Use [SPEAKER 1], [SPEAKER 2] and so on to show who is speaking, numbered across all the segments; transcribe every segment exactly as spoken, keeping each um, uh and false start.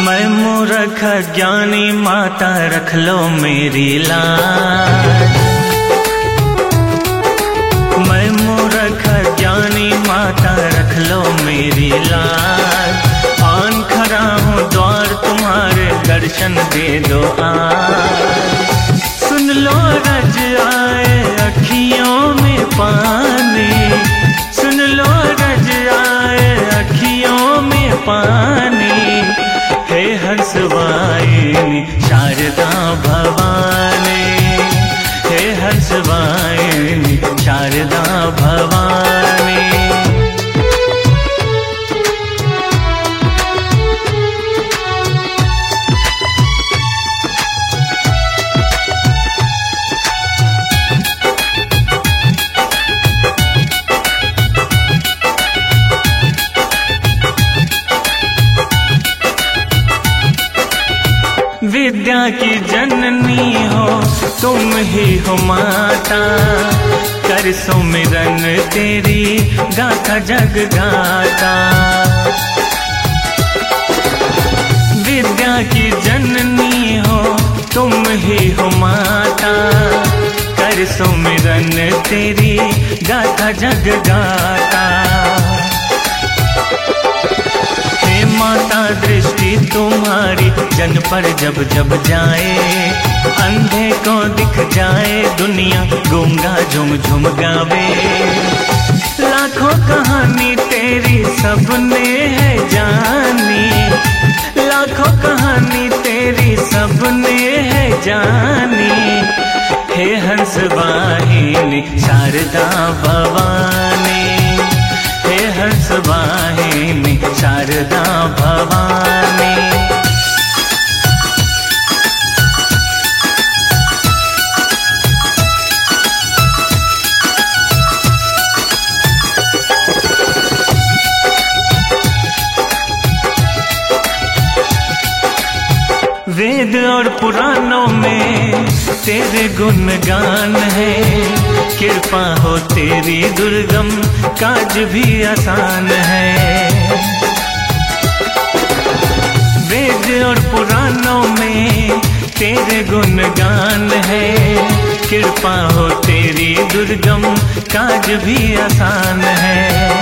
[SPEAKER 1] मैं मूर्ख ज्ञानी माता रख लो मेरी लाज। मैं मूर्ख ज्ञानी माता रख लो मेरी लाज। आन खड़ा हूँ द्वार तुम्हारे दर्शन दे दो आज। सुन लो रज आए अखियों में पानी, सुन लो रज आए अखियों में पानी। हे हंसवाहिनी शारदा भवानी, हे हंसवाहिनी शारदा भवानी। विद्या की जननी हो तुम ही हो माता, कर सुमिरन तेरी गाथा जग गाता। विद्या की जननी हो तुम ही हो माता, कर सुमिरन तेरी गाथा जग गाता। माता दृष्टि तुम्हारी जन पर जब जब जाए, अंधे को दिख जाए दुनिया गूंगा झुम झुम गावे। लाखों कहानी तेरी सबने है जानी, लाखों कहानी तेरी सबने है जानी। हे हंसवाहिनी शारदा भवानी, हे हंसवाहिनी शारदा भवानी। वेद और पुराणों में तेरे गुणगान है, कृपा हो तेरी दुर्गम काज भी आसान है। वेद और पुराणों में तेरे गुणगान है, कृपा हो तेरी दुर्गम काज भी आसान है।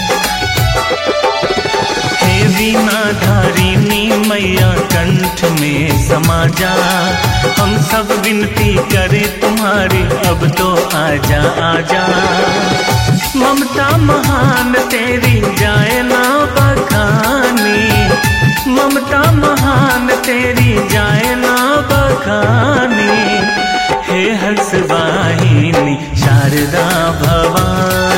[SPEAKER 1] हे वीणा धारिणी मैया कंठ में समा जा, हम सब विनती करें तुम्हारी अब तो आजा आजा। ममता महान तेरी जाए ना बखानी, ममता महान तेरी जाए ना बखानी। हे हंसवाहिनी शारदा भवानी,